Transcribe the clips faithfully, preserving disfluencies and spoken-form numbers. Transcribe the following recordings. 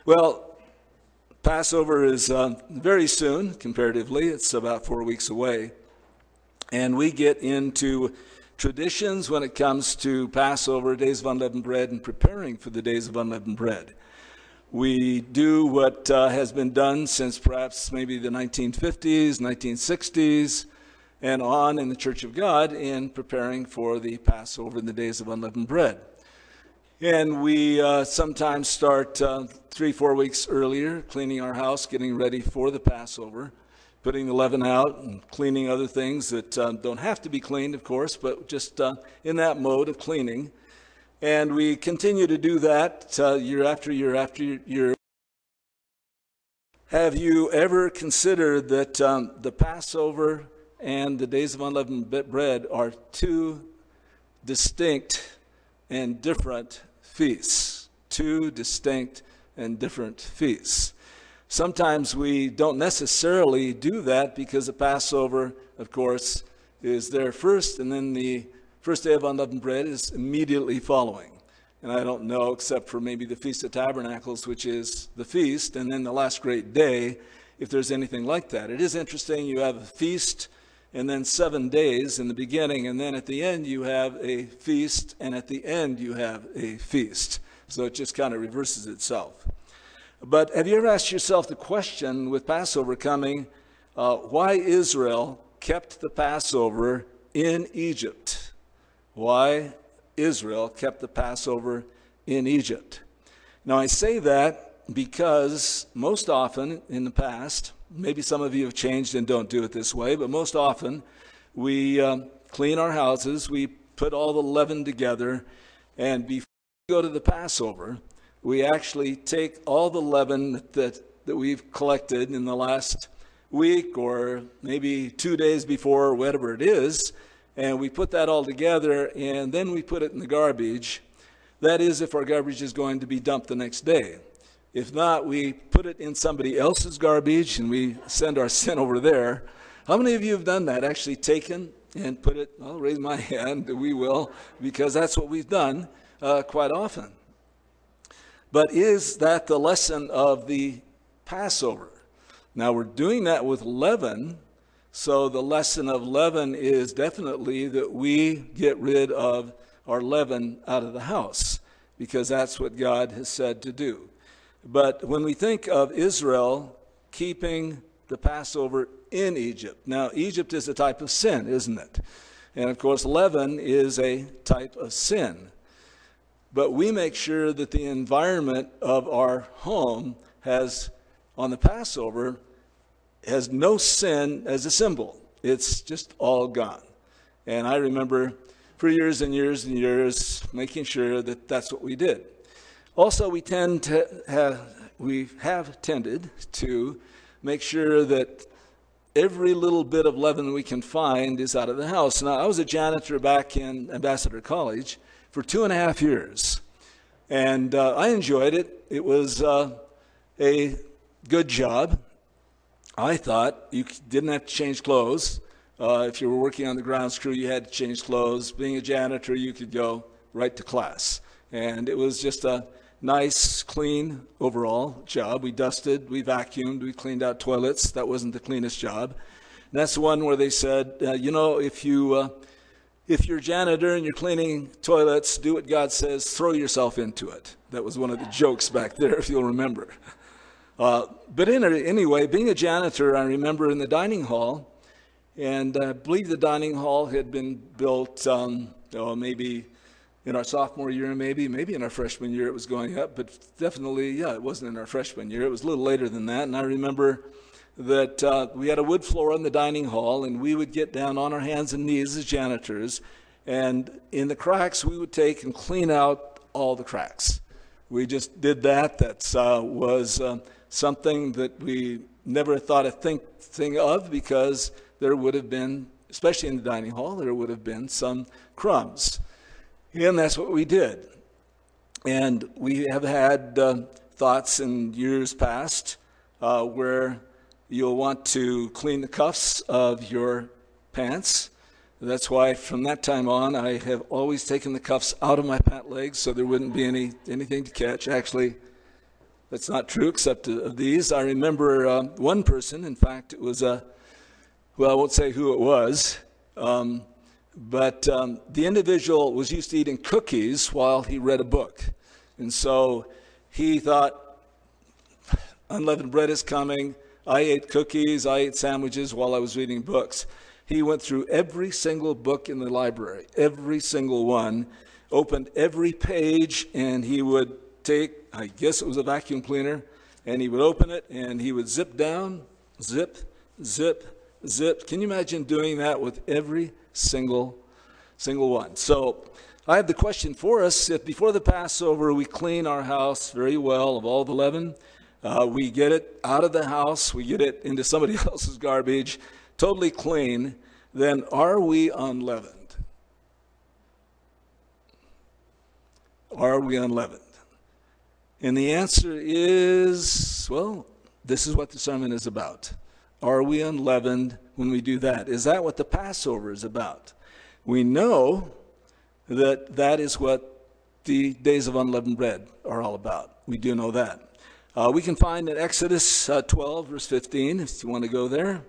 Well, Passover is uh, very soon, comparatively. It's about four weeks away. And we get into traditions when it comes to Passover, Days of Unleavened Bread, and preparing for the Days of Unleavened Bread. We do what uh, has been done since perhaps maybe the nineteen fifties, nineteen sixties, and on in the Church of God in preparing for the Passover and the Days of Unleavened Bread. And we uh, sometimes start uh, three, four weeks earlier, cleaning our house, getting ready for the Passover, putting the leaven out and cleaning other things that uh, don't have to be cleaned, of course, but just uh, in that mode of cleaning. And we continue to do that uh, year after year after year. Have you ever considered that um, the Passover and the Days of Unleavened Bread are two distinct and different feasts? Two distinct and different feasts. Sometimes we don't necessarily do that because the Passover, of course, is there first, and then the first day of unleavened bread is immediately following. And I don't know, except for maybe the Feast of Tabernacles, which is the feast, and then the last great day, if there's anything like that. It is interesting, you have a feast, and then seven days in the beginning, and then at the end you have a feast, and at the end you have a feast. So it just kind of reverses itself. But have you ever asked yourself the question, with Passover coming, uh, why Israel kept the Passover in Egypt? Why Israel kept the Passover in Egypt? Now I say that because most often in the past, maybe some of you have changed and don't do it this way, but most often we um, clean our houses, we put all the leaven together, and before we go to the Passover, we actually take all the leaven that, that we've collected in the last week or maybe two days before, or whatever it is, and we put that all together, and then we put it in the garbage. That is, if our garbage is going to be dumped the next day. If not, we put it in somebody else's garbage, and we send our sin over there. How many of you have done that, actually taken and put it? I'll raise my hand, we will, because that's what we've done uh, quite often. But is that the lesson of the Passover? Now, we're doing that with leaven, so the lesson of leaven is definitely that we get rid of our leaven out of the house, because that's what God has said to do. But when we think of Israel keeping the Passover in Egypt, now Egypt is a type of sin, isn't it? And of course, leaven is a type of sin. But we make sure that the environment of our home has, on the Passover, has no sin as a symbol. It's just all gone. And I remember for years and years and years making sure that that's what we did. Also, we tend to have, we have tended to make sure that every little bit of leaven we can find is out of the house. Now, I was a janitor back in Ambassador College for two and a half years. And uh, I enjoyed it. It was uh, a good job. I thought you didn't have to change clothes. Uh, if you were working on the grounds crew, you had to change clothes. Being a janitor, you could go right to class. And it was just a nice, clean overall job. We dusted, we vacuumed, we cleaned out toilets. That wasn't the cleanest job. And that's the one where they said, uh, you know, if you... Uh, If you're a janitor and you're cleaning toilets, do what God says, throw yourself into it. That was one of the jokes back there, if you'll remember. Uh, but in, anyway, being a janitor, I remember in the dining hall, and I believe the dining hall had been built um, oh, maybe in our sophomore year, maybe, maybe in our freshman year it was going up, but definitely, yeah, it wasn't in our freshman year. It was a little later than that, and I remember that uh, we had a wood floor in the dining hall, and we would get down on our hands and knees as janitors, and in the cracks we would take and clean out all the cracks. We just did that. That uh, was uh, something that we never thought a think, thing of, because there would have been, especially in the dining hall, there would have been some crumbs. And that's what we did. And we have had uh, thoughts in years past uh, where you'll want to clean the cuffs of your pants. That's why from that time on, I have always taken the cuffs out of my pant legs so there wouldn't be any anything to catch. Actually, That's not true, except of these. I remember uh, one person, in fact, it was a, well, I won't say who it was, um, but um, the individual was used to eating cookies while he read a book. And so he thought, unleavened bread is coming. I ate cookies, I ate sandwiches while I was reading books. He went through every single book in the library, every single one, opened every page, and he would take, I guess it was a vacuum cleaner, and he would open it, and he would zip down, zip, zip, zip. Can you imagine doing that with every single, single one? So I have the question for us. If before the Passover we clean our house very well of all the leaven, uh, we get it out of the house, we get it into somebody else's garbage, totally clean, then are we unleavened? Are we unleavened? And the answer is, well, this is what the sermon is about. Are we unleavened when we do that? Is that what the Passover is about? We know that that is what the days of unleavened bread are all about. We do know that. Uh, we can find in Exodus uh, twelve, verse fifteen, if you want to go there.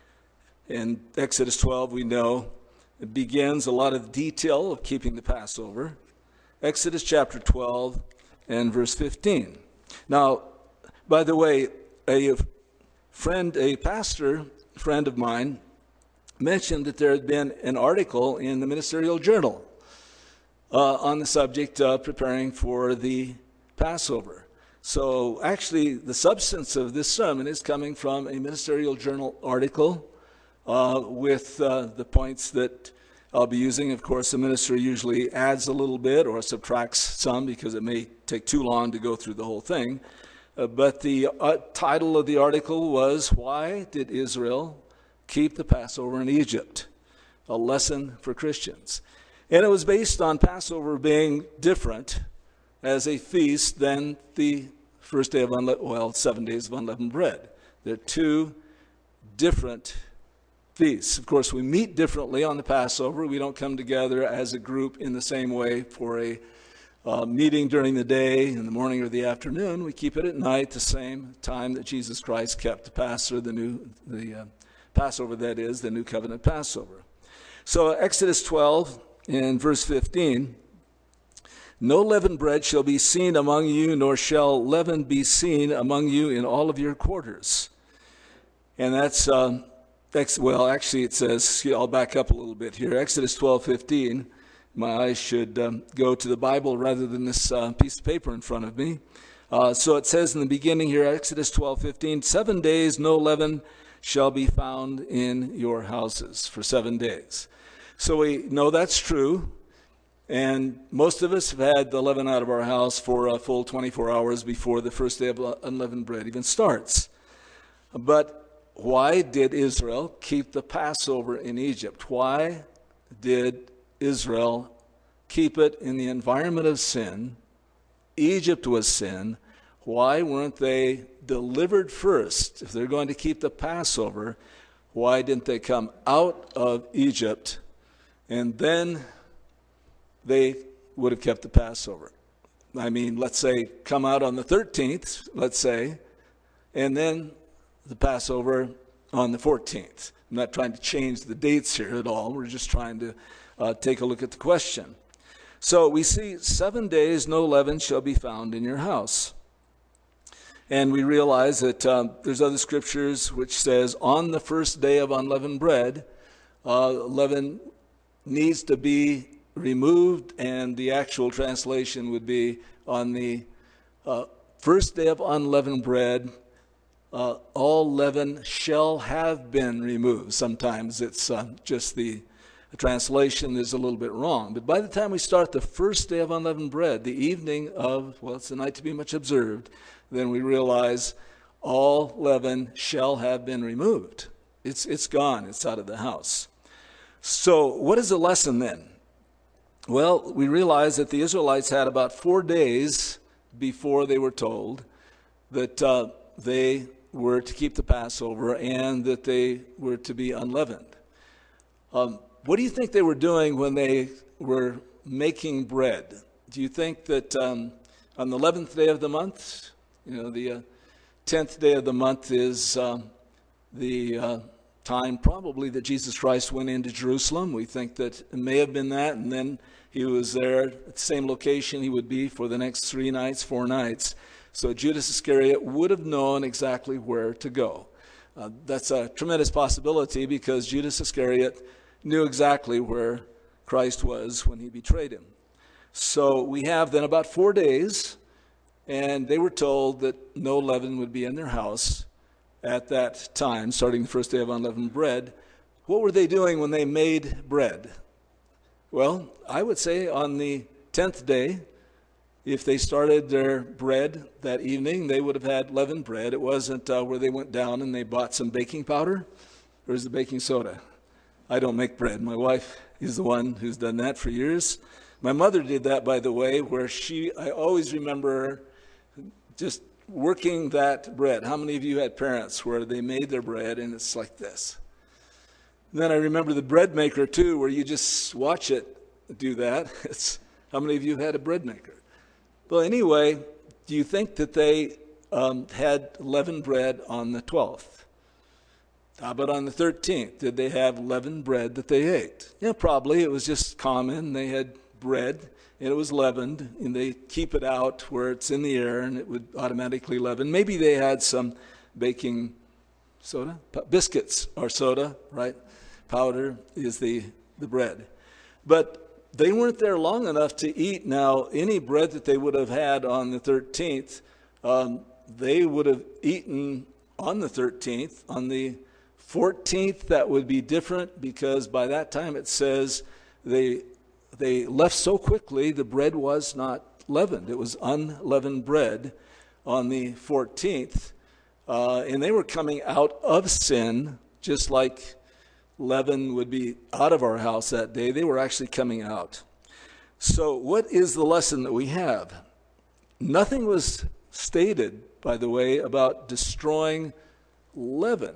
In Exodus twelve, we know it begins a lot of detail of keeping the Passover. Exodus chapter twelve and verse fifteen. Now, by the way, a friend, a pastor friend of mine, mentioned that there had been an article in the Ministerial Journal uh, on the subject of preparing for the Passover. So actually, the substance of this sermon is coming from a Ministerial Journal article uh, with uh, the points that I'll be using. Of course, the minister usually adds a little bit or subtracts some because it may take too long to go through the whole thing. Uh, but the uh, title of the article was, "Why Did Israel Keep the Passover in Egypt? A Lesson for Christians." And it was based on Passover being different as a feast than the first day of unleavened, well, seven days of unleavened bread. They're two different feasts. Of course, we meet differently on the Passover. We don't come together as a group in the same way for a uh, meeting during the day, in the morning or the afternoon. We keep it at night, the same time that Jesus Christ kept the Passover, the new the uh, Passover, that is, the New Covenant Passover. So Exodus twelve in verse fifteen, "No leavened bread shall be seen among you, nor shall leaven be seen among you in all of your quarters." And that's... Um, Well, actually, it says, I'll back up a little bit here. Exodus twelve fifteen. My eyes should um, go to the Bible rather than this uh, piece of paper in front of me. Uh, so it says in the beginning here, Exodus twelve fifteen, "Seven days no leaven shall be found in your houses," for seven days. So we know that's true. And most of us have had the leaven out of our house for a full twenty-four hours before the first day of unleavened bread even starts. But why did Israel keep the Passover in Egypt? Why did Israel keep it in the environment of sin? Egypt was sin. Why weren't they delivered first? If they're going to keep the Passover, why didn't they come out of Egypt and then they would have kept the Passover? I mean, let's say come out on the thirteenth, let's say, and then the Passover on the fourteenth. I'm not trying to change the dates here at all. We're just trying to uh, take a look at the question. So we see seven days no leaven shall be found in your house. And we realize that um, there's other scriptures which says on the first day of unleavened bread, uh, leaven needs to be removed, and the actual translation would be on the uh, first day of unleavened bread, Uh, all leaven shall have been removed. Sometimes it's uh, just the, the translation is a little bit wrong. But by the time we start the first day of unleavened bread, the evening of, well, it's the night to be much observed, then we realize all leaven shall have been removed. It's, it's gone. It's out of the house. So what is the lesson then? Well, we realize that the Israelites had about four days before they were told that uh, they were to keep the Passover and that they were to be unleavened. Um, what do you think they were doing when they were making bread? Do you think that um, on the eleventh day of the month, You know, the uh, tenth day of the month is um, the uh, time probably that Jesus Christ went into Jerusalem. We think that it may have been that, and then he was there at the same location he would be for the next three nights, four nights. So Judas Iscariot would have known exactly where to go. Uh, that's a tremendous possibility because Judas Iscariot knew exactly where Christ was when he betrayed him. So we have then about four days, and they were told that no leaven would be in their house at that time, starting the first day of unleavened bread. What were they doing when they made bread? Well, I would say on the tenth day, if they started their bread that evening, they would have had leavened bread. It wasn't uh, where they went down and they bought some baking powder, or is it baking soda? I don't make bread. My wife is the one who's done that for years. My mother did that, by the way, where she, I always remember her just working that bread. How many of you had parents where they made their bread and it's like this? And then I remember the bread maker too, where you just watch it do that. It's, how many of you had a bread maker? Well, anyway, do you think that they um, had leavened bread on the twelfth? How about on the thirteenth? Did they have leavened bread that they ate? Yeah, probably. It was just common. They had bread, and it was leavened, and they keep it out where it's in the air, and it would automatically leaven. Maybe they had some baking soda? Biscuits are soda, right? Powder is the, the bread. But they weren't there long enough to eat. Now, any bread that they would have had on the thirteenth, um, they would have eaten on the thirteenth. On the fourteenth, that would be different because by that time it says they they left so quickly, the bread was not leavened. It was unleavened bread on the fourteenth. Uh, and they were coming out of sin, just like leaven would be out of our house that day. They were actually coming out. So what is the lesson that we have? Nothing was stated, by the way, about destroying leaven,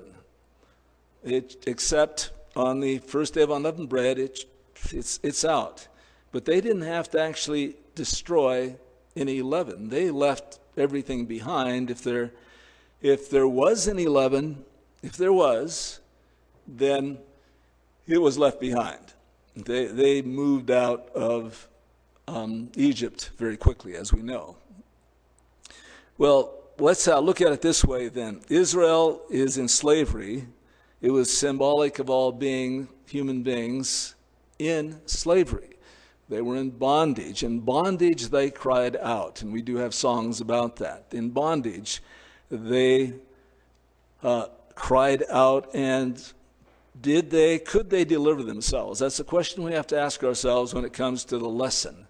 it, except on the first day of unleavened bread, it, it's, it's out. But they didn't have to actually destroy any leaven. They left everything behind. If there, if there was any leaven, if there was, then it was left behind. They, they moved out of um, Egypt very quickly, as we know. Well, let's uh, look at it this way then. Israel is in slavery. It was symbolic of all being human beings in slavery. They were in bondage. In bondage, they cried out, and we do have songs about that. In bondage, they uh, cried out, and did they, could they deliver themselves? That's the question we have to ask ourselves when it comes to the lesson.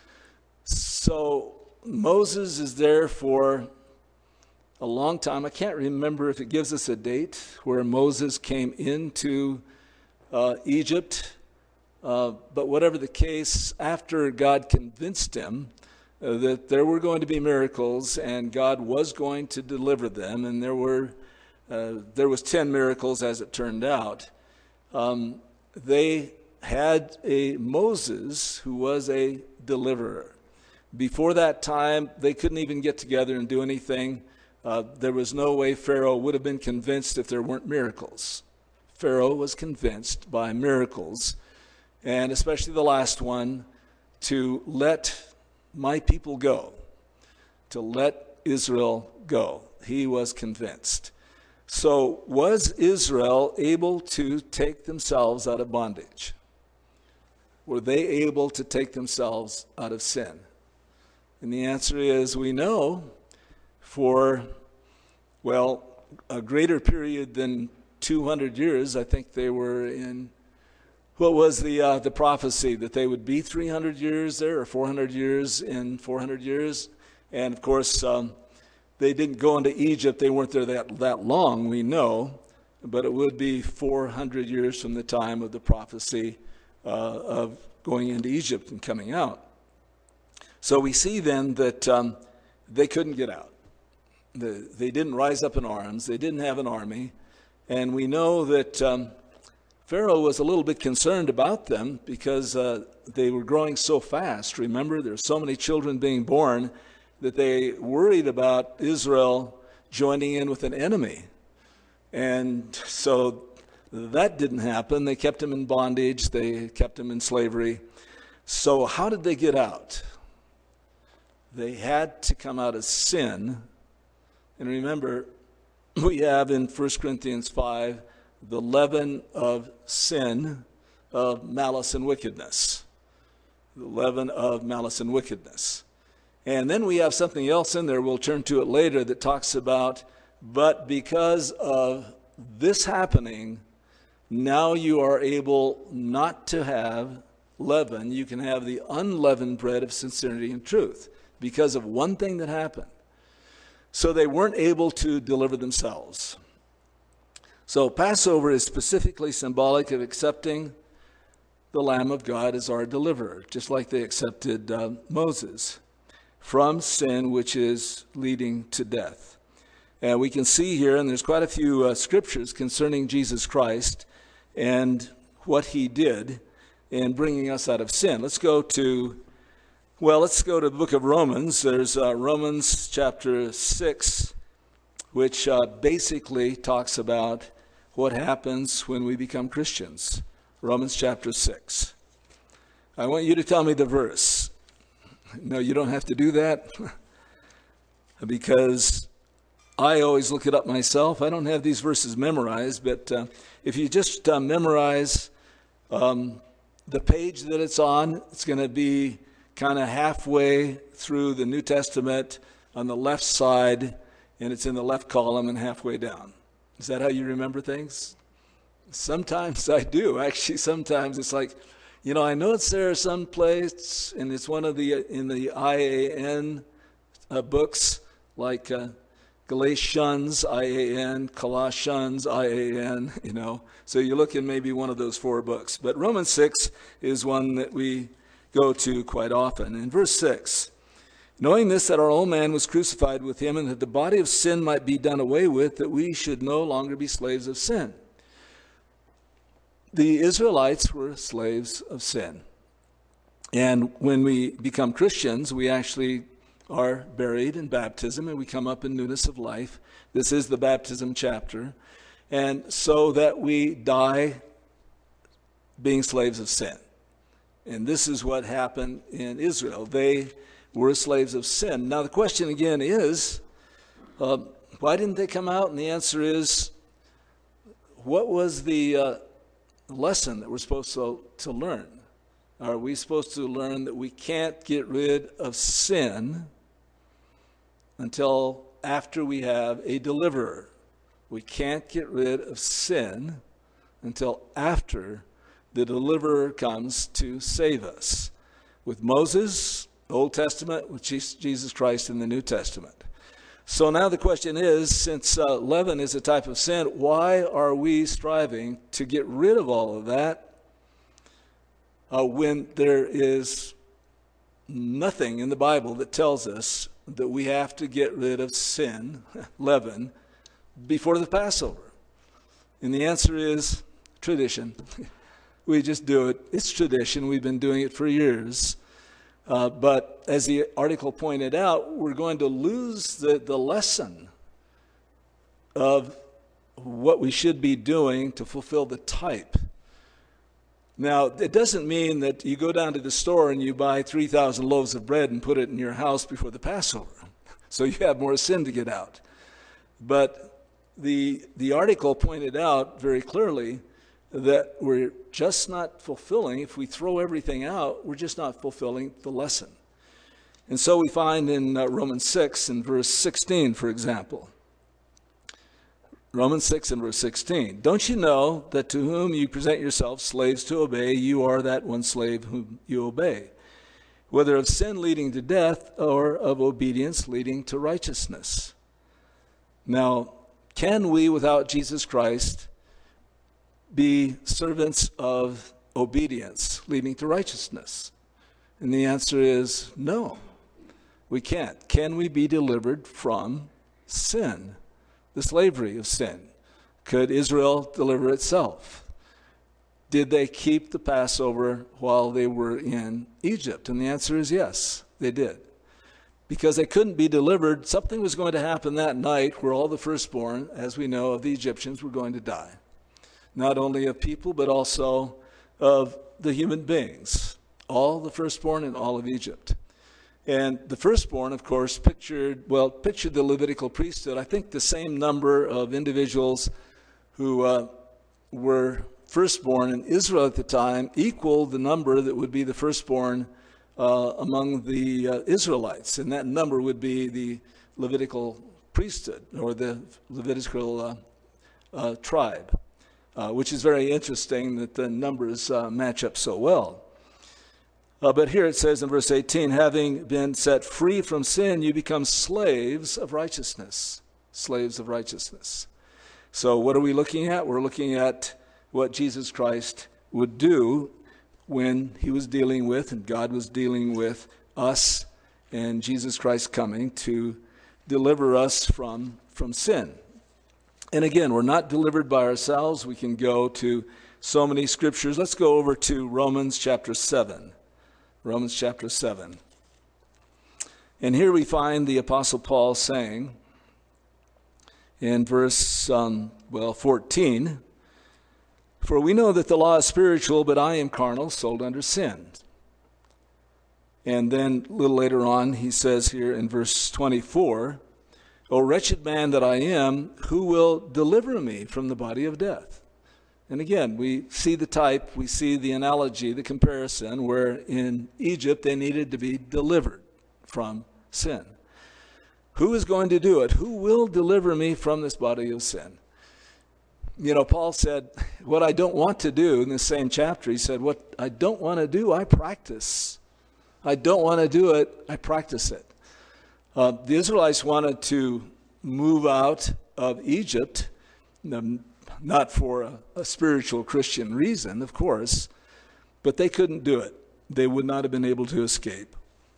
So Moses is there for a long time. I can't remember if it gives us a date where Moses came into uh, Egypt. Uh, but whatever the case, after God convinced him uh, that there were going to be miracles and God was going to deliver them, and there were uh, there was ten miracles as it turned out, um, they had a Moses who was a deliverer. Before that time, they couldn't even get together and do anything. Uh, there was no way Pharaoh would have been convinced if there weren't miracles. Pharaoh was convinced by miracles, and especially the last one, to let my people go, to let Israel go. He was convinced. So was Israel able to take themselves out of bondage? Were they able to take themselves out of sin? And the answer is, we know for, well, a greater period than two hundred years. I think they were in, what was the uh, the prophecy that they would be three hundred years there, or four hundred years in four hundred years? And of course, um, they didn't go into Egypt. They weren't there that, that long, we know, but it would be four hundred years from the time of the prophecy uh, of going into Egypt and coming out. So we see then that um, they couldn't get out. The, they didn't rise up in arms. They didn't have an army. And we know that um, Pharaoh was a little bit concerned about them because uh, they were growing so fast. Remember, there were so many children being born that they worried about Israel joining in with an enemy. And so that didn't happen. They kept them in bondage. They kept them in slavery. So how did they get out? They had to come out of sin. And remember, we have in First Corinthians five the leaven of sin, of malice and wickedness. The leaven of malice and wickedness. And then we have something else in there, we'll turn to it later, that talks about, but because of this happening, now you are able not to have leaven. You can have the unleavened bread of sincerity and truth because of one thing that happened. So they weren't able to deliver themselves. So Passover is specifically symbolic of accepting the Lamb of God as our deliverer, just like they accepted uh, Moses from sin, which is leading to death. And we can see here, and there's quite a few uh, scriptures concerning Jesus Christ and what he did in bringing us out of sin. Let's go to, well, let's go to the book of Romans. There's uh, Romans chapter six, which uh, basically talks about what happens when we become Christians. Romans chapter six. I want you to tell me the verse. No, you don't have to do that because I always look it up myself. I don't have these verses memorized, but uh, if you just uh, memorize um, the page that it's on, it's going to be kind of halfway through the New Testament on the left side, and it's in the left column and halfway down. Is that how you remember things? Sometimes I do. Actually, sometimes it's like, you know, I know it's there someplace, and it's one of the, in the I A N uh, books, like uh, Galatians, I A N, Colossians, I A N, you know. So you look in maybe one of those four books. But Romans six is one that we go to quite often. In verse six, knowing this, that our old man was crucified with him, and that the body of sin might be done away with, that we should no longer be slaves of sin. The Israelites were slaves of sin. And when we become Christians, we actually are buried in baptism, and we come up in newness of life. This is the baptism chapter. And so that we die being slaves of sin. And this is what happened in Israel. They were slaves of sin. Now the question again is, uh, why didn't they come out? And the answer is, what was the uh, lesson that we're supposed to, to learn? Are we supposed to learn that we can't get rid of sin until after we have a deliverer? We can't get rid of sin until after the deliverer comes to save us. With Moses, Old Testament, with Jesus Christ in the New Testament. So now the question is, since uh, leaven is a type of sin, why are we striving to get rid of all of that uh, when there is nothing in the Bible that tells us that we have to get rid of sin, leaven, before the Passover? And the answer is tradition. We just do it. It's tradition. We've been doing it for years. Uh, but as the article pointed out, we're going to lose the, the lesson of what we should be doing to fulfill the type. Now, it doesn't mean that you go down to the store and you buy three thousand loaves of bread and put it in your house before the Passover. So you have more sin to get out. But the, the article pointed out very clearly that we're just not fulfilling, if we throw everything out, we're just not fulfilling the lesson. And so we find in uh, Romans six and verse sixteen, for example. Romans six and verse sixteen. Don't you know that to whom you present yourselves slaves to obey, you are that one slave whom you obey, whether of sin leading to death or of obedience leading to righteousness? Now, can we, without Jesus Christ, be servants of obedience leading to righteousness? And the answer is no, we can't. Can we be delivered from sin, the slavery of sin? Could Israel deliver itself? Did they keep the Passover while they were in Egypt? And the answer is yes, they did. because they couldn't be delivered, something was going to happen that night where all the firstborn, as we know, of the Egyptians were going to die. Not only of people, but also of the human beings. All the firstborn in all of Egypt. And the firstborn, of course, pictured, well, pictured the Levitical priesthood. I think the same number of individuals who uh, were firstborn in Israel at the time equaled the number that would be the firstborn uh, among the uh, Israelites. And that number would be the Levitical priesthood, or the Levitical uh, uh, tribe, uh, which is very interesting that the numbers uh, match up so well. Uh, but here it says in verse eighteen, having been set free from sin, you become slaves of righteousness. Slaves of righteousness. So what are we looking at? We're looking at what Jesus Christ would do when he was dealing with, and God was dealing with us, and Jesus Christ coming to deliver us from, from sin. And again, we're not delivered by ourselves. We can go to so many scriptures. Let's go over to Romans chapter seven. Romans chapter seven. And here we find the Apostle Paul saying in verse, um, well, fourteen, for we know that the law is spiritual, but I am carnal, sold under sin. And then a little later on, he says here in verse twenty-four, O wretched man that I am, who will deliver me from the body of death? And again, we see the type, we see the analogy, the comparison, where in Egypt they needed to be delivered from sin. Who is going to do it? Who will deliver me from this body of sin? You know, Paul said, what I don't want to do, in the same chapter, he said, what I don't want to do, I practice. I don't want to do it, I practice it. Uh, the Israelites wanted to move out of Egypt, um, not for a, a spiritual Christian reason, of course, but they couldn't do it. They would not have been able to escape.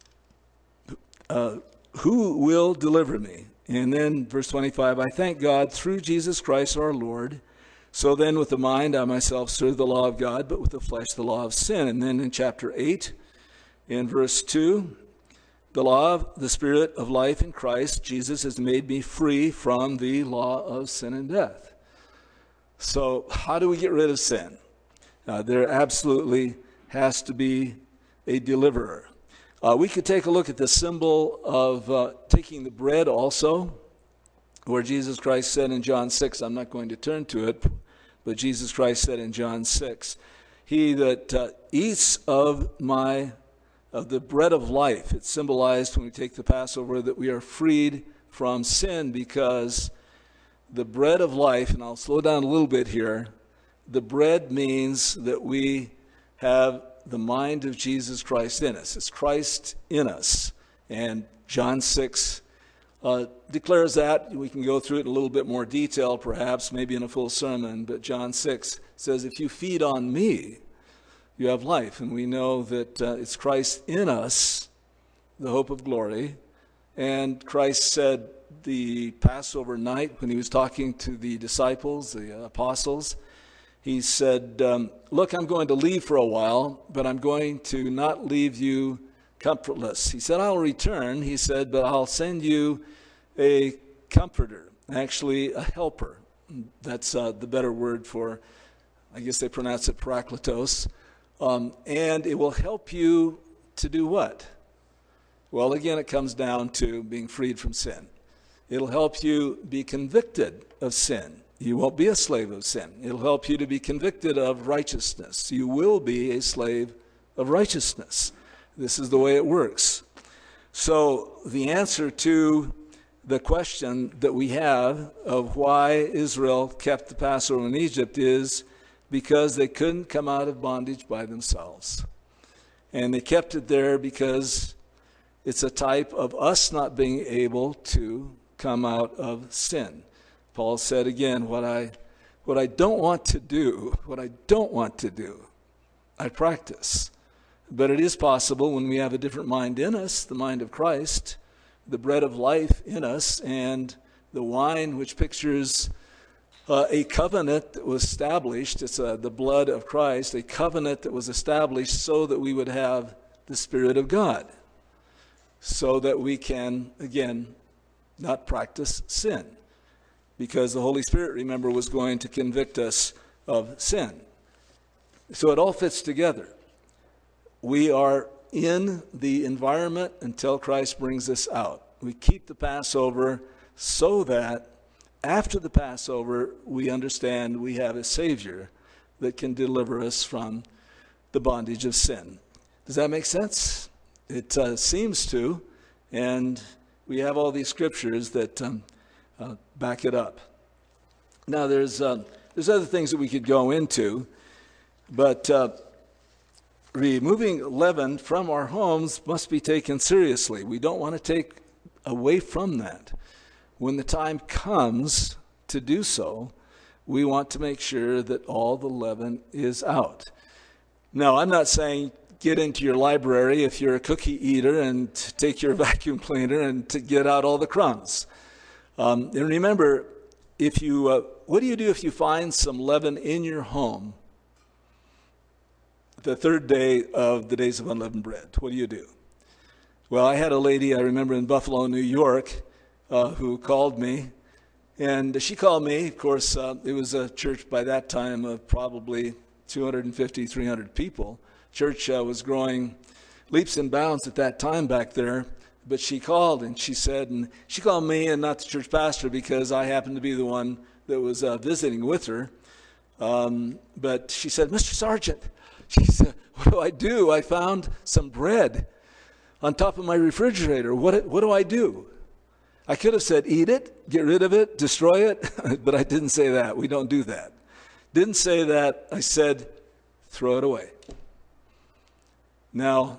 Uh, who will deliver me? And then verse twenty-five, I thank God through Jesus Christ our Lord. So then with the mind I myself serve the law of God, but with the flesh the law of sin. And then in chapter eight, in verse two, the law of the Spirit of life in Christ Jesus has made me free from the law of sin and death. So how do we get rid of sin? Uh, there absolutely has to be a deliverer. Uh, we could take a look at the symbol of uh, taking the bread also, where Jesus Christ said in John six, I'm not going to turn to it, but Jesus Christ said in John six, he that uh, eats of my of the bread of life, it's symbolized when we take the Passover that we are freed from sin, because the bread of life, and I'll slow down a little bit here, the bread means that we have the mind of Jesus Christ in us. It's Christ in us. And John six uh, declares that. We can go through it in a little bit more detail, perhaps, maybe in a full sermon, but John six says, if you feed on me, you have life. And we know that uh, it's Christ in us, the hope of glory. And Christ said the Passover night when he was talking to the disciples, the apostles, he said, um, look, I'm going to leave for a while, but I'm going to not leave you comfortless. He said, I'll return, he said, but I'll send you a comforter, actually a helper. That's uh, the better word for, I guess they pronounce it parakletos. Um, and it will help you to do what? Well, again, it comes down to being freed from sin. It'll help you be convicted of sin. You won't be a slave of sin. It'll help you to be convicted of righteousness. You will be a slave of righteousness. This is the way it works. So the answer to the question that we have of why Israel kept the Passover in Egypt is because they couldn't come out of bondage by themselves. And they kept it there because it's a type of us not being able to come out of sin. Paul said again, what I what I don't want to do, what I don't want to do, I practice. But it is possible when we have a different mind in us, the mind of Christ, the bread of life in us, and the wine which pictures uh, a covenant that was established. It's uh, the blood of Christ, a covenant that was established so that we would have the Spirit of God. so that we can, again, not practice sin. Because the Holy Spirit, remember, was going to convict us of sin. So it all fits together. We are in the environment until Christ brings us out. We keep the Passover so that after the Passover, we understand we have a Savior that can deliver us from the bondage of sin. Does that make sense? It uh, seems to, and we have all these scriptures that um, uh, back it up. Now, there's uh, there's other things that we could go into, but uh, removing leaven from our homes must be taken seriously. We don't want to take away from that. When the time comes to do so, we want to make sure that all the leaven is out. Now, I'm not saying get into your library if you're a cookie eater and take your vacuum cleaner and to get out all the crumbs. Um, and remember, if you, uh, what do you do if you find some leaven in your home the third day of the Days of Unleavened Bread? What do you do? Well, I had a lady, I remember in Buffalo, New York, uh, who called me. And she called me, of course, uh, it was a church by that time of probably two hundred fifty, three hundred people. Church uh, was growing leaps and bounds at that time back there. But she called and she said, and she called me and not the church pastor because I happened to be the one that was uh, visiting with her. Um, but she said, Mister Sargent, she said, what do I do? I found some bread on top of my refrigerator. What, what do I do? I could have said, eat it, get rid of it, destroy it, but I didn't say that. We don't do that. Didn't say that. I said, throw it away. Now,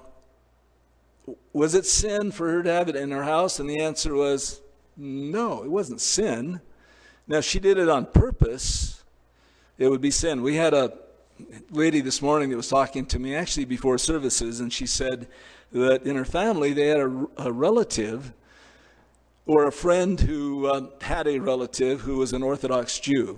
was it sin for her to have it in her house? And the answer was, no, it wasn't sin. Now, if she did it on purpose, it would be sin. We had a lady this morning that was talking to me, actually before services, and she said that in her family they had a, a relative or a friend who uh, had a relative who was an Orthodox Jew.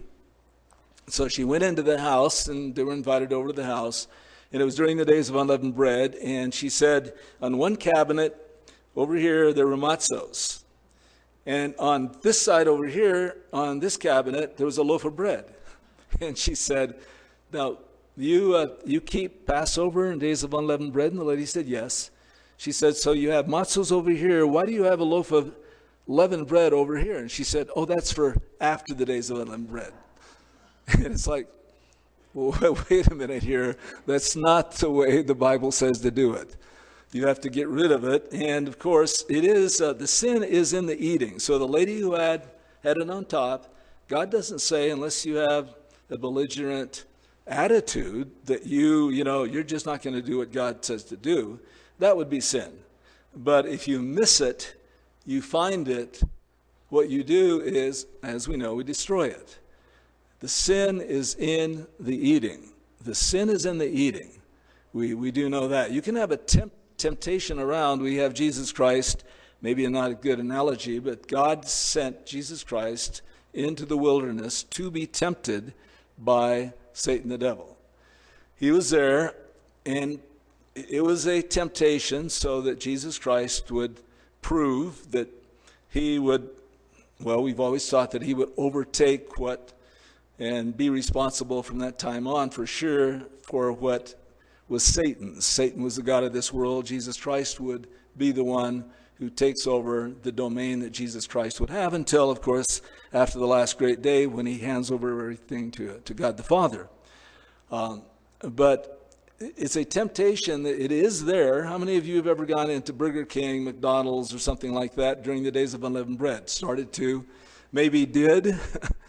So she went into the house, and they were invited over to the house, and it was during the Days of Unleavened Bread, and she said, on one cabinet over here, there were matzos. And on this side over here, on this cabinet, there was a loaf of bread. And she said, now, you uh, you keep Passover and Days of Unleavened Bread? And the lady said, yes. She said, so you have matzos over here. Why do you have a loaf of leavened bread over here? And she said, oh, that's for after the Days of Unleavened Bread. And it's like, well, wait a minute here. That's not the way the Bible says to do it. You have to get rid of it. And, of course, it is uh, the sin is in the eating. So the lady who had, had it on top, God doesn't say, unless you have a belligerent attitude that you, you know, you're just not going to do what God says to do, that would be sin. But if you miss it, you find it, what you do is, as we know, we destroy it. The sin is in the eating. The sin is in the eating. We we do know that. You can have a temp, temptation around. We have Jesus Christ, maybe not a good analogy, but God sent Jesus Christ into the wilderness to be tempted by Satan the devil. He was there, and it was a temptation so that Jesus Christ would prove that he would, well, we've always thought that he would overtake what and be responsible from that time on for sure for what was Satan's. Satan was the god of this world. Jesus Christ would be the one who takes over the domain that Jesus Christ would have until, of course, after the last great day when he hands over everything to, to God the Father. Um, but it's a temptation that it is there. How many of you have ever gone into Burger King, McDonald's, or something like that during the Days of Unleavened Bread? Started to, maybe did.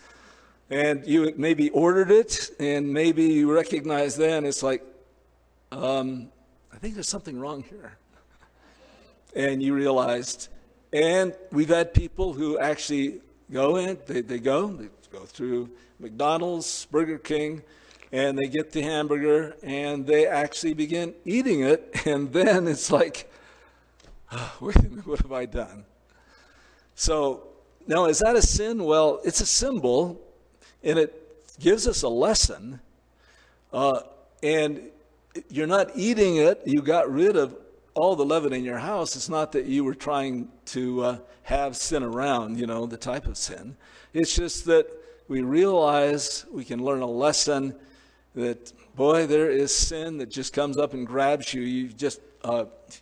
And you maybe ordered it, and maybe you recognize then it's like, um, I think there's something wrong here. And you realized, and we've had people who actually go in, they, they go, they go through McDonald's, Burger King, and they get the hamburger, and they actually begin eating it, and then it's like, oh, wait a minute, what have I done? So, now is that a sin? Well, it's a symbol. And it gives us a lesson, uh, and you're not eating it. You got rid of all the leaven in your house, it's not that you were trying to uh, have sin around, you know, the type of sin. It's just that we realize we can learn a lesson that, boy, there is sin that just comes up and grabs you. You just, uh,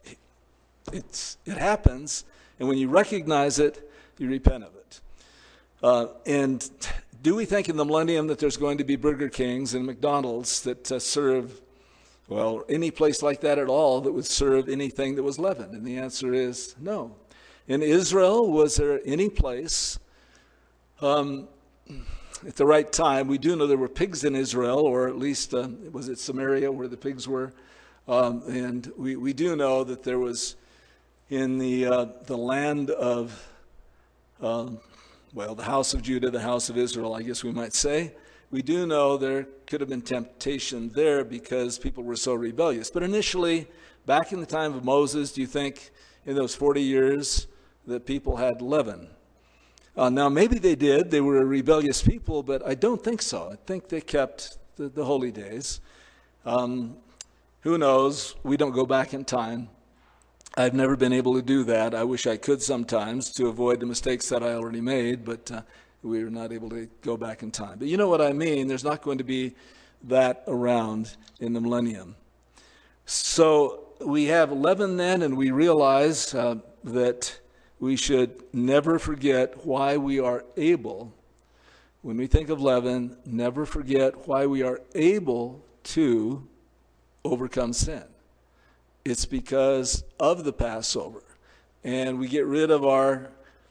it's, it happens. And when you recognize it, you repent of it. Uh, and do we think in the millennium that there's going to be Burger Kings and McDonald's that uh, serve, well, any place like that at all that would serve anything that was leavened? And the answer is no. In Israel, was there any place um, at the right time? We do know there were pigs in Israel, or at least, uh, was it Samaria where the pigs were? Um, and we, we do know that there was in the uh, the land of, um, well, the house of Judah, the house of Israel, I guess we might say. We do know there could have been temptation there because people were so rebellious. But initially, back in the time of Moses, do you think in those forty years that people had leaven? Uh, now, maybe they did. They were a rebellious people, but I don't think so. I think they kept the, the holy days. Um, who knows? We don't go back in time. I've never been able to do that. I wish I could sometimes to avoid the mistakes that I already made, but uh, we were not able to go back in time. But you know what I mean. There's not going to be that around in the millennium. So we have leaven then, and we realize uh, that we should never forget why we are able, when we think of leaven, never forget why we are able to overcome sin. It's because of the Passover. And we get rid of our,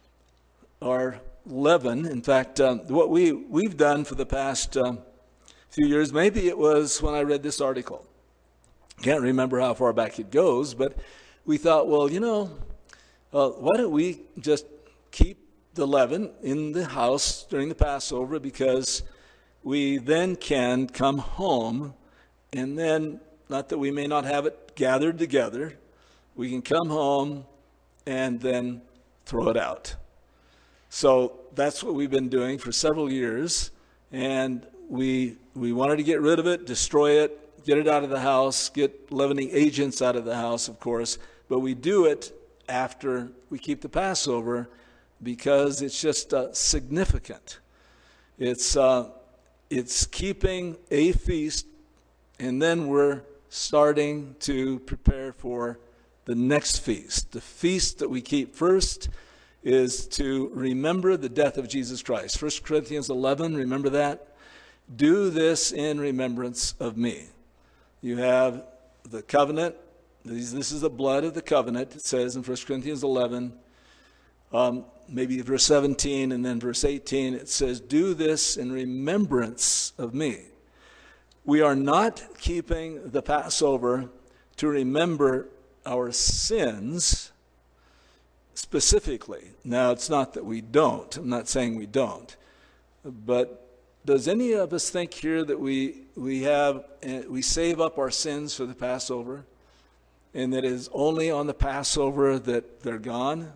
our leaven. In fact, um, what we, we've done for the past um, few years, maybe it was when I read this article. Can't remember how far back it goes, but we thought, well, you know, uh, why don't we just keep the leaven in the house during the Passover, because we then can come home and then, not that we may not have it gathered together, we can come home and then throw it out. So that's what we've been doing for several years, and we we wanted to get rid of it, destroy it, get it out of the house, get leavening agents out of the house, of course, but we do it after we keep the Passover because it's just uh, significant. It's uh, it's keeping a feast, and then we're starting to prepare for the next feast. The feast that we keep first is to remember the death of Jesus Christ. First Corinthians eleven, remember that? Do this in remembrance of me. You have the covenant. This is the blood of the covenant, it says in First Corinthians eleven. Um, maybe verse seventeen and then verse eighteen, it says, do this in remembrance of me. We are not keeping the Passover to remember our sins specifically. Now, it's not that we don't. I'm not saying we don't. But does any of us think here that we we have we save up our sins for the Passover, and that it is only on the Passover that they're gone?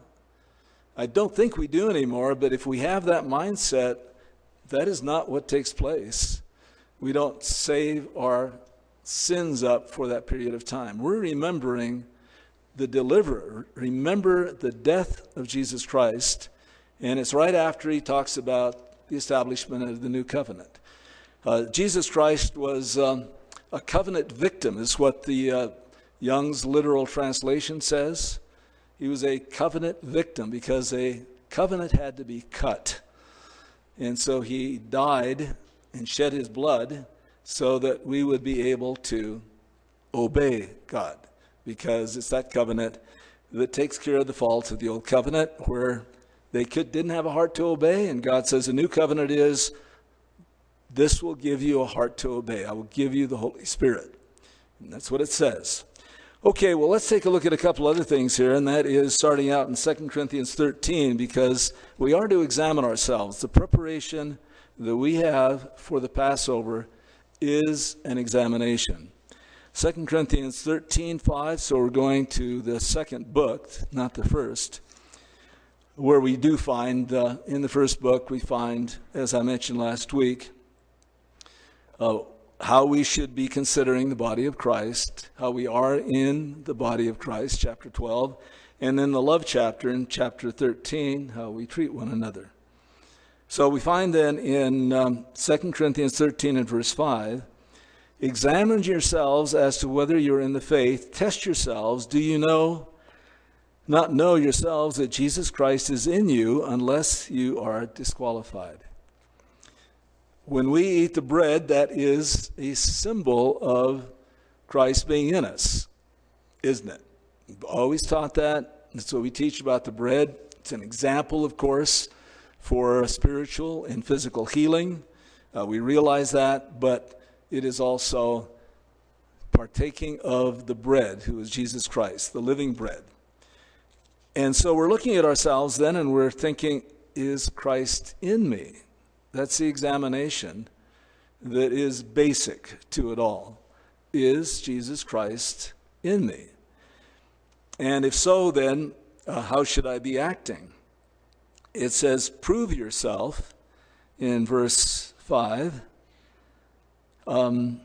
I don't think we do anymore, but if we have that mindset, that is not what takes place. We don't save our sins up for that period of time. We're remembering the deliverer. Remember the death of Jesus Christ. And it's right after he talks about the establishment of the new covenant. Uh, Jesus Christ was um, a covenant victim, is what the uh, Young's literal translation says. He was a covenant victim because a covenant had to be cut. And so he died and shed his blood so that we would be able to obey God, because it's that covenant that takes care of the faults of the old covenant where they could, didn't have a heart to obey, and God says the new covenant is, this will give you a heart to obey. I will give you the Holy Spirit. And that's what it says. Okay, well, let's take a look at a couple other things here, and that is starting out in Second Corinthians thirteen, because we are to examine ourselves. The preparation that we have for the Passover is an examination. Second Corinthians thirteen five, so we're going to the second book, not the first, where we do find, uh, in the first book, we find, as I mentioned last week, uh, how we should be considering the body of Christ, how we are in the body of Christ, chapter twelve, and then the love chapter in chapter thirteen, how we treat one another. So we find then in um, Second Corinthians thirteen and verse five, examine yourselves as to whether you're in the faith. Test yourselves. Do you know, not know yourselves that Jesus Christ is in you unless you are disqualified? When we eat the bread, that is a symbol of Christ being in us, isn't it? We've always taught that. That's what we teach about the bread. It's an example, of course, for spiritual and physical healing. Uh, we realize that, but it is also partaking of the bread, who is Jesus Christ, the living bread. And so we're looking at ourselves then and we're thinking, is Christ in me? That's the examination that is basic to it all. Is Jesus Christ in me? And if so, then uh, how should I be acting? It says, prove yourself in verse five. Um,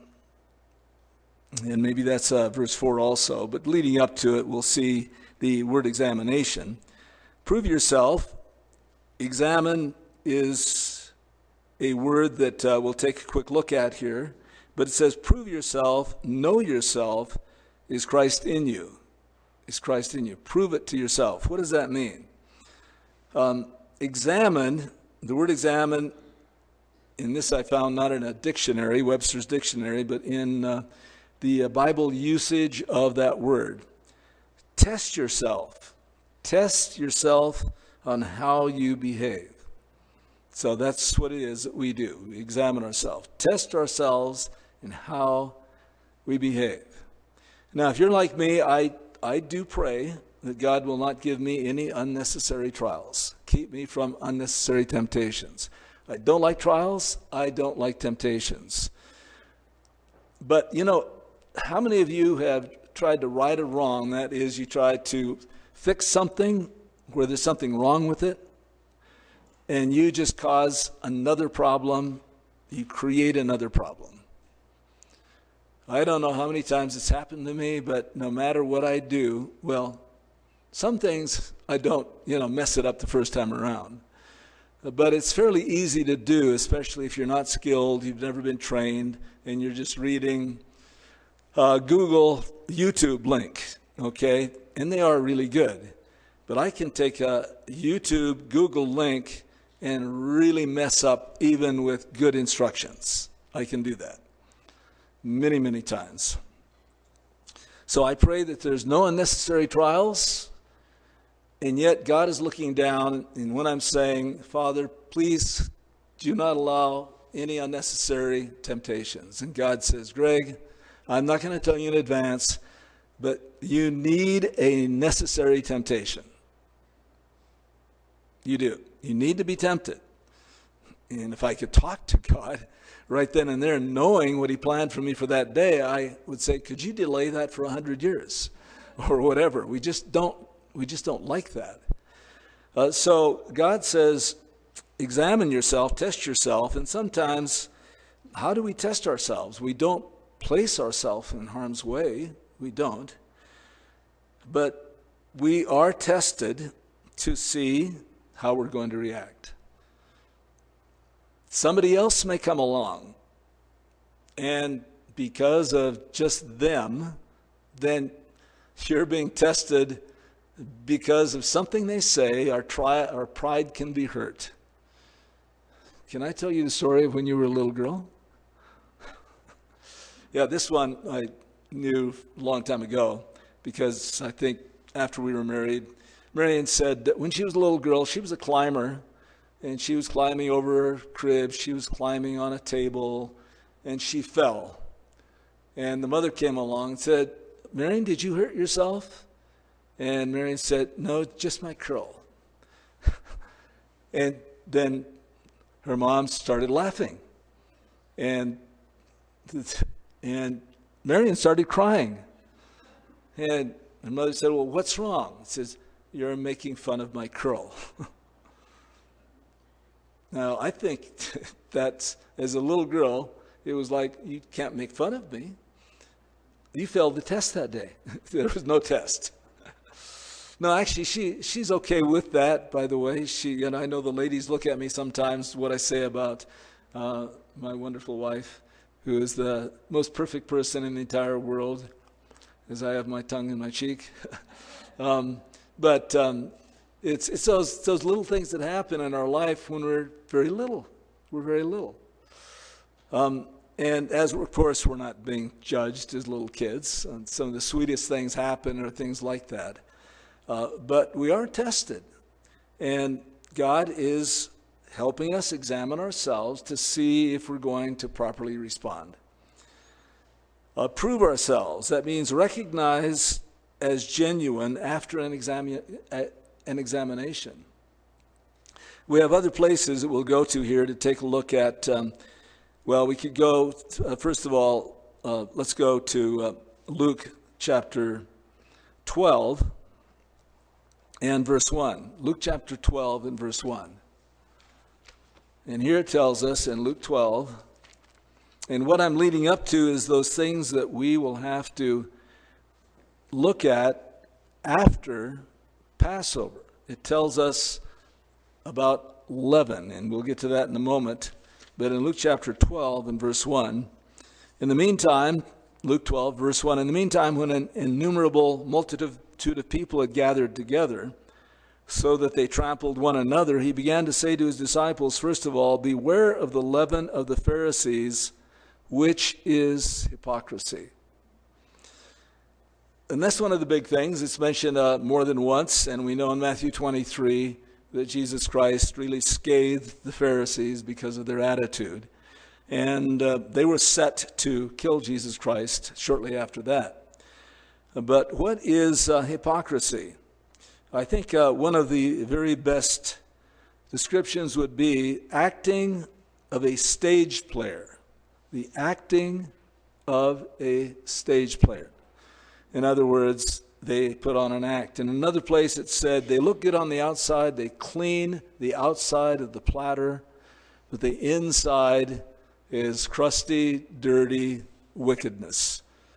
and maybe that's uh, verse four also, but leading up to it, we'll see the word examination. Prove yourself. Examine is a word that uh, we'll take a quick look at here, but it says, prove yourself, know yourself, is Christ in you? Is Christ in you? Prove it to yourself. What does that mean? Um, examine, the word examine, in this I found not in a dictionary, Webster's dictionary, but in uh, the uh, Bible usage of that word. Test yourself. Test yourself on how you behave. So that's what it is that we do. We examine ourselves. Test ourselves in how we behave. Now, if you're like me, I, I do pray that God will not give me any unnecessary trials. Keep me from unnecessary temptations. I don't like trials. I don't like temptations. But, you know, how many of you have tried to right a wrong? That is, you try to fix something where there's something wrong with it, and you just cause another problem. You create another problem. I don't know how many times it's happened to me, but no matter what I do, well, some things I don't, you know, mess it up the first time around. But it's fairly easy to do, especially if you're not skilled, you've never been trained, and you're just reading uh, Google YouTube link, okay? And they are really good. But I can take a YouTube Google link and really mess up even with good instructions. I can do that many, many times. So I pray that there's no unnecessary trials, and yet God is looking down, and when I'm saying, Father, please do not allow any unnecessary temptations. And God says, Greg, I'm not going to tell you in advance, but you need a necessary temptation. You do. You need to be tempted. And if I could talk to God right then and there, knowing what he planned for me for that day, I would say, could you delay that for a hundred years or whatever? We just don't, we just don't like that. Uh, so God says, examine yourself, test yourself. And sometimes, how do we test ourselves? We don't place ourselves in harm's way. We don't. But we are tested to see how we're going to react. Somebody else may come along, and because of just them, then you're being tested because of something they say. Our, tri- our pride can be hurt. Can I tell you the story of when you were a little girl? Yeah, this one I knew a long time ago, because I think after we were married, Marion said that when she was a little girl, she was a climber, and she was climbing over her crib. She was climbing on a table, and she fell. And the mother came along and said, Marion, did you hurt yourself? And Marion said, no, just my curl. And then her mom started laughing. And, and Marion started crying. And her mother said, well, what's wrong? She says, you're making fun of my curl. Now, I think that as a little girl, It was like, you can't make fun of me. You failed the test that day. There was no test. No, actually, she she's okay with that, by the way. She and I know the ladies look at me sometimes, what I say about uh, my wonderful wife, who is the most perfect person in the entire world, as I have my tongue in my cheek. um, but um, it's it's those those little things that happen in our life when we're very little. We're very little. Um, and as of course we're not being judged as little kids, and some of the sweetest things happen or things like that. Uh, but we are tested, and God is helping us examine ourselves to see if we're going to properly respond. Uh, prove ourselves. That means recognize as genuine after an, exami- uh, an examination. We have other places that we'll go to here to take a look at. Um, well, we could go, uh, first of all, uh, let's go to uh, Luke chapter twelve and verse one. Luke chapter twelve and verse one. And here it tells us in Luke twelve, and what I'm leading up to is those things that we will have to look at after Passover. It tells us about leaven, and we'll get to that in a moment. But in Luke chapter twelve and verse one, in the meantime, Luke twelve, verse one, in the meantime, when an innumerable multitude of people had gathered together, so that they trampled one another, he began to say to his disciples, first of all, beware of the leaven of the Pharisees, which is hypocrisy. And that's one of the big things. It's mentioned uh, more than once, and we know in Matthew twenty-three that Jesus Christ really scathed the Pharisees because of their attitude. And uh, they were set to kill Jesus Christ shortly after that. But what is uh, hypocrisy? I think uh, one of the very best descriptions would be acting of a stage player. The acting of a stage player. In other words, they put on an act. In another place it said, they look good on the outside, they clean the outside of the platter, but the inside is crusty, dirty wickedness.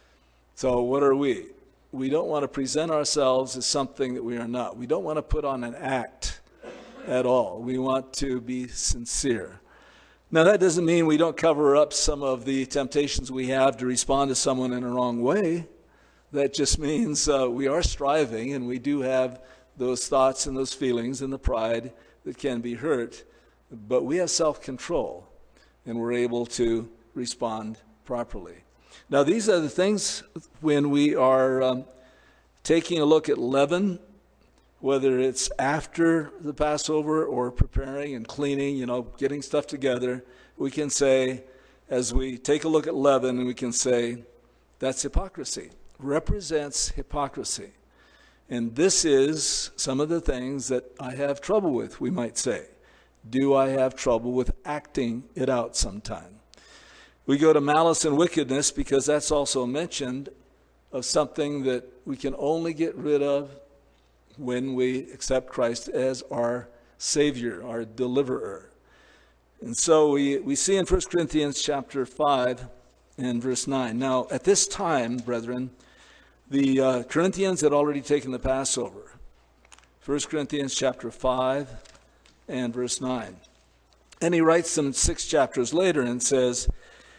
So what are we? We don't want to present ourselves as something that we are not. We don't want to put on an act at all. We want to be sincere. Now, that doesn't mean we don't cover up some of the temptations we have to respond to someone in a wrong way. That just means uh, we are striving, and we do have those thoughts and those feelings and the pride that can be hurt. But we have self-control, and we're able to respond properly. Now, these are the things when we are um, taking a look at leaven, whether it's after the Passover or preparing and cleaning, you know, getting stuff together, we can say, as we take a look at leaven, and we can say, that's hypocrisy. Represents hypocrisy. And this is some of the things that I have trouble with, we might say. Do I have trouble with acting it out sometime? We go to malice and wickedness because that's also mentioned of something that we can only get rid of when we accept Christ as our Savior, our deliverer. And so we, we see in First Corinthians chapter five and verse nine. Now, at this time, brethren, the uh, Corinthians had already taken the Passover. First Corinthians chapter five and verse nine. And he writes them six chapters later and says,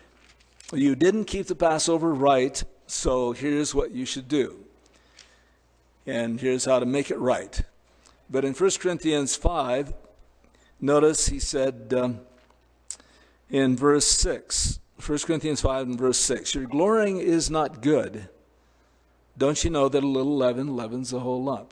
you didn't keep the Passover right, so here's what you should do. And here's how to make it right. But in First Corinthians five, notice he said um, in verse six, First Corinthians five and verse six, your glorying is not good. Don't you know that a little leaven leavens the whole lump?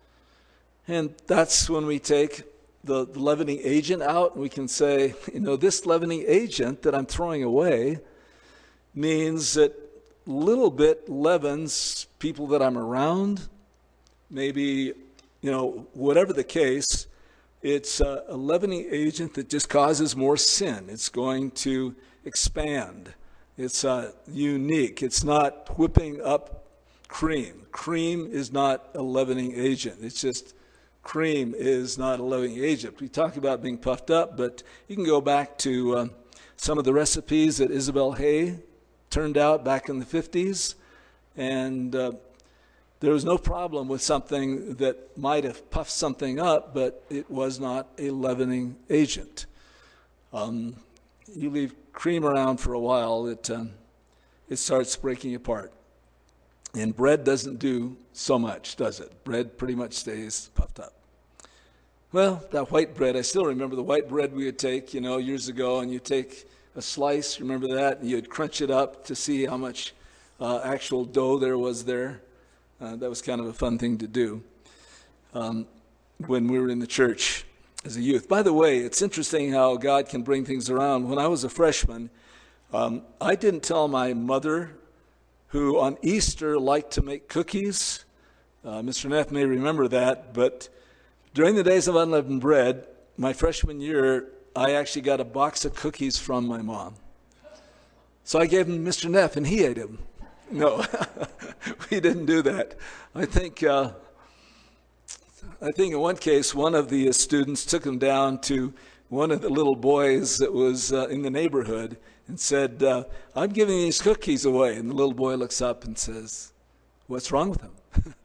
And that's when we take the, the leavening agent out, and we can say, you know, this leavening agent that I'm throwing away means that a little bit leavens people that I'm around. Maybe, you know, whatever the case, it's a, a leavening agent that just causes more sin. It's going to expand. It's uh, unique. It's not whipping up cream. Cream is not a leavening agent. It's just cream is not a leavening agent. We talk about being puffed up, but you can go back to um, some of the recipes that Isabel Hay turned out back in the fifties, and uh, there was no problem with something that might have puffed something up, but it was not a leavening agent. Um, you leave cream around for a while, it, um, it starts breaking apart. And bread doesn't do so much, does it? Bread pretty much stays puffed up. Well, that white bread, I still remember the white bread we would take, you know, years ago, and you take a slice, remember that, and you'd crunch it up to see how much uh, actual dough there was there. Uh, that was kind of a fun thing to do um, when we were in the church as a youth. By the way, it's interesting how God can bring things around. When I was a freshman, um, I didn't tell my mother, who on Easter liked to make cookies. Uh, Mister Neff may remember that, but during the days of unleavened bread, my freshman year, I actually got a box of cookies from my mom. So I gave them to Mister Neff, and he ate them. No, we didn't do that. I think uh, I think in one case, one of the students took them down to one of the little boys that was uh, in the neighborhood and said, uh, I'm giving these cookies away. And the little boy looks up and says, what's wrong with them?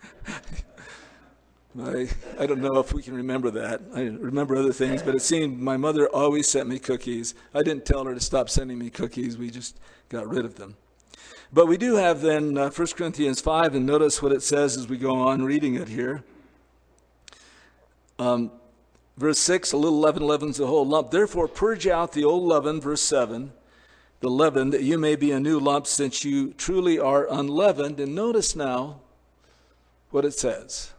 I, I don't know if we can remember that. I remember other things, but it seemed my mother always sent me cookies. I didn't tell her to stop sending me cookies. We just got rid of them. But we do have then uh, First Corinthians five, and notice what it says as we go on reading it here. Um, verse six, a little leaven leavens the whole lump. Therefore purge out the old leaven, verse seven, the leaven, that you may be a new lump, since you truly are unleavened. And notice now what it says.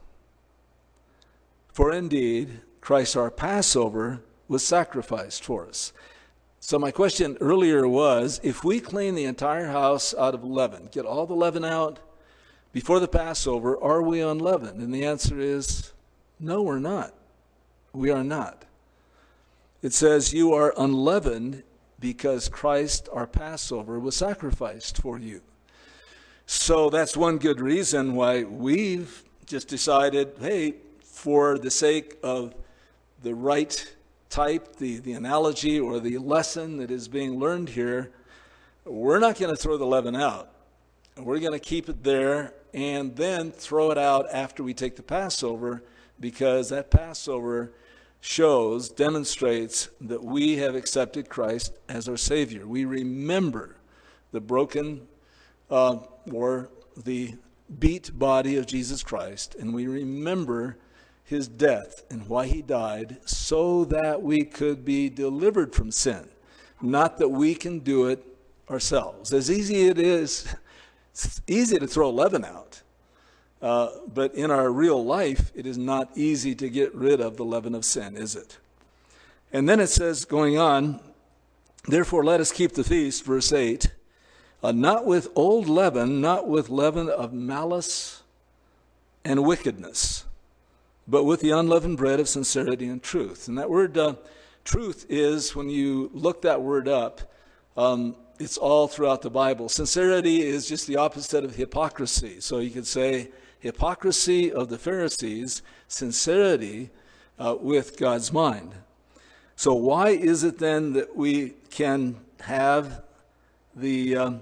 For indeed, Christ our Passover was sacrificed for us. So my question earlier was, if we clean the entire house out of leaven, get all the leaven out before the Passover, are we unleavened? And the answer is, no, we're not. We are not. It says you are unleavened because Christ, our Passover, was sacrificed for you. So that's one good reason why we've just decided, hey, for the sake of the right type, the, the analogy or the lesson that is being learned here, we're not going to throw the leaven out. We're going to keep it there and then throw it out after we take the Passover, because that Passover shows, demonstrates that we have accepted Christ as our Savior. We remember the broken uh, or the beat body of Jesus Christ, and we remember his death and why he died, so that we could be delivered from sin. Not that we can do it ourselves. As easy it is, it's easy to throw leaven out. Uh, but in our real life, it is not easy to get rid of the leaven of sin, is it? And then it says, going on, therefore let us keep the feast, verse eight, uh, not with old leaven, not with leaven of malice and wickedness, but with the unleavened bread of sincerity and truth. And that word uh, truth is, when you look that word up, um, it's all throughout the Bible. Sincerity is just the opposite of hypocrisy. So you could say hypocrisy of the Pharisees, sincerity uh, with God's mind. So why is it then that we can have the um,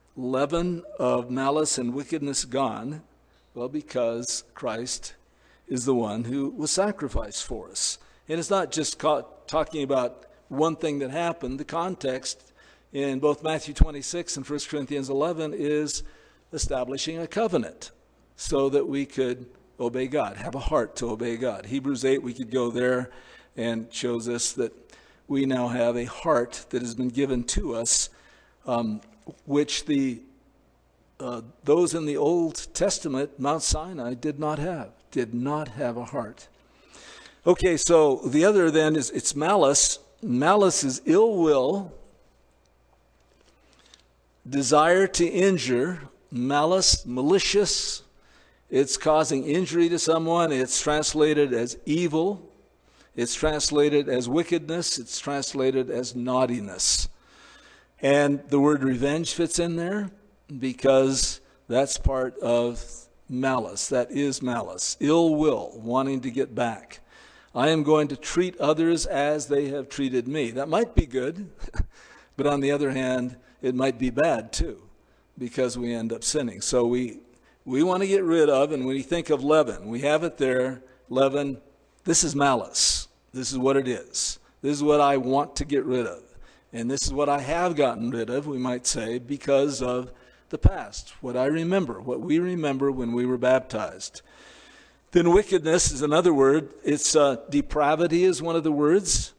leaven of malice and wickedness gone? Well, because Christ is the one who was sacrificed for us. And it's not just ca- talking about one thing that happened. The context in both Matthew twenty-six and First Corinthians eleven is establishing a covenant so that we could obey God, have a heart to obey God. Hebrews eight, we could go there, and shows us that we now have a heart that has been given to us, um, which the uh, those in the Old Testament, Mount Sinai, did not have. Did not have a heart. Okay, so the other then is it's malice. Malice is ill will, desire to injure, malice, malicious. It's causing injury to someone. It's translated as evil. It's translated as wickedness. It's translated as naughtiness. And the word revenge fits in there because that's part of malice. That is malice. Ill will, wanting to get back. I am going to treat others as they have treated me. That might be good But on the other hand, it might be bad too, because we end up sinning. So we we want to get rid of, and when you think of leaven, we have it there, leaven, this is malice. This is what it is. This is what I want to get rid of. And this is what I have gotten rid of, we might say, because of the past, what I remember, what we remember when we were baptized. Then wickedness is another word. It's uh, depravity is one of the words.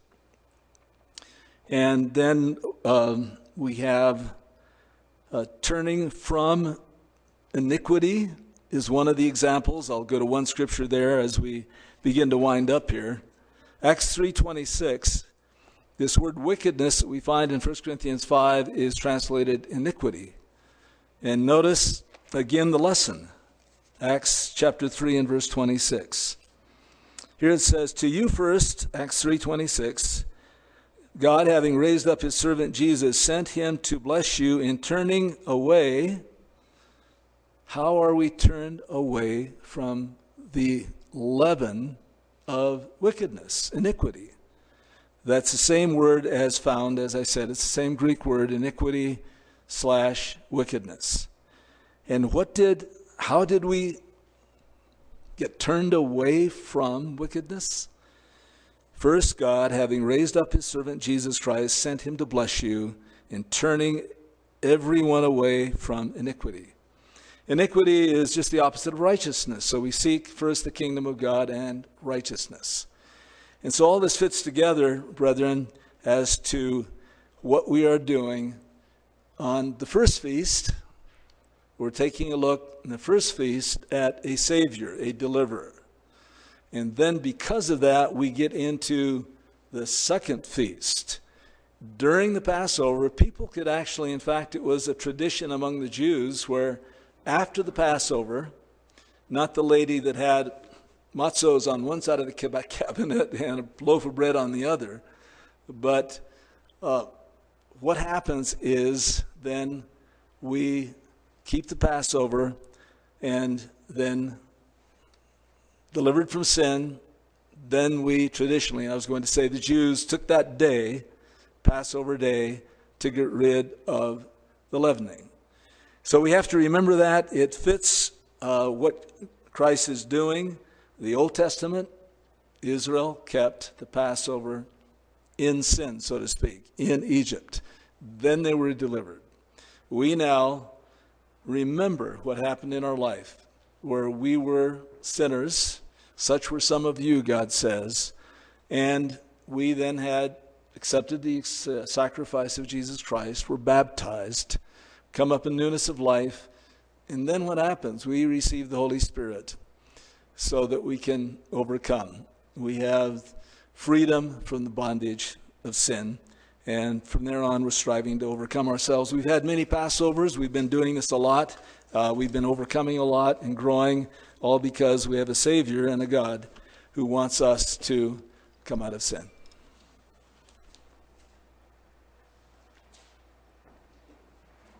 And then um, we have uh, turning from iniquity is one of the examples. I'll go to one scripture there as we begin to wind up here. Acts three twenty-six. This word wickedness that we find in First Corinthians five is translated iniquity. And notice again the lesson. Acts chapter three and verse twenty-six. Here it says, to you first, Acts three twenty-six, God, having raised up his servant Jesus, sent him to bless you in turning away. How are we turned away from the leaven of wickedness, iniquity? That's the same word as found, as I said, it's the same Greek word, iniquity slash wickedness. And what did, how did we get turned away from wickedness? First, God, having raised up his servant Jesus Christ, sent him to bless you in turning everyone away from iniquity. Iniquity is just the opposite of righteousness. So we seek first the kingdom of God and righteousness. And so all this fits together, brethren, as to what we are doing on the first feast. We're taking a look in the first feast at a Savior, a deliverer. And then because of that, we get into the second feast. During the Passover, people could actually, in fact, it was a tradition among the Jews where after the Passover, not the lady that had matzos on one side of the cabinet and a loaf of bread on the other, but uh, what happens is then we keep the Passover and then delivered from sin, then we traditionally, I was going to say the Jews took that day, Passover day, to get rid of the leavening. So we have to remember that. It fits uh, what Christ is doing. The Old Testament, Israel kept the Passover in sin, so to speak, in Egypt. Then they were delivered. We now remember what happened in our life, where we were sinners. Such were some of you, God says. And we then had accepted the sacrifice of Jesus Christ, were baptized, come up in newness of life, and then what happens? We receive the Holy Spirit so that we can overcome. We have freedom from the bondage of sin, and from there on we're striving to overcome ourselves. We've had many Passovers. We've been doing this a lot. Uh, we've been overcoming a lot and growing, all because we have a Savior and a God who wants us to come out of sin.